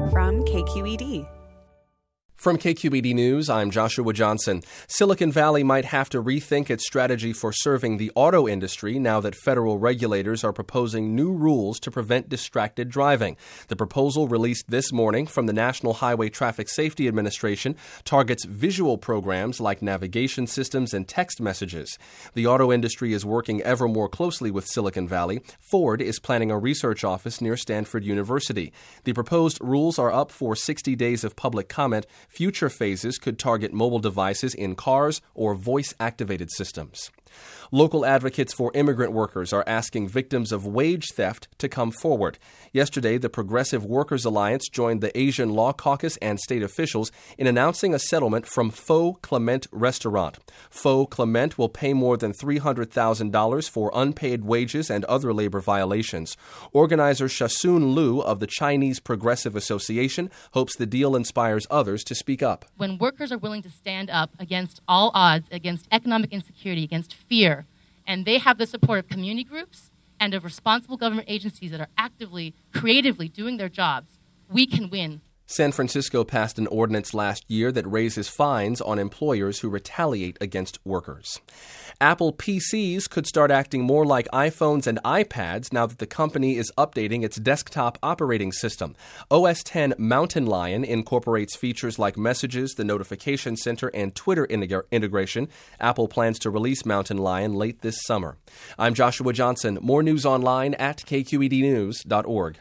from KQED. From KQED News, I'm Joshua Johnson. Silicon Valley might have to rethink its strategy for serving the auto industry now that federal regulators are proposing new rules to prevent distracted driving. The proposal, released this morning from the National Highway Traffic Safety Administration, targets visual programs like navigation systems and text messages. The auto industry is working ever more closely with Silicon Valley. Ford is planning a research office near Stanford University. The proposed rules are up for 60 days of public comment. Future phases could target mobile devices in cars or voice-activated systems. Local advocates for immigrant workers are asking victims of wage theft to come forward. Yesterday, the Progressive Workers Alliance joined the Asian Law Caucus and state officials in announcing a settlement from Faux Clement Restaurant. Faux Clement will pay more than $300,000 for unpaid wages and other labor violations. Organizer Shasun Liu of the Chinese Progressive Association hopes the deal inspires others to speak up. When workers are willing to stand up against all odds, against economic insecurity, against fear, and they have the support of community groups and of responsible government agencies that are actively, creatively doing their jobs, we can win. San Francisco passed an ordinance last year that raises fines on employers who retaliate against workers. Apple PCs could start acting more like iPhones and iPads now that the company is updating its desktop operating system. OS X Mountain Lion incorporates features like Messages, the Notification Center, and Twitter integration. Apple plans to release Mountain Lion late this summer. I'm Joshua Johnson. More news online at kqednews.org.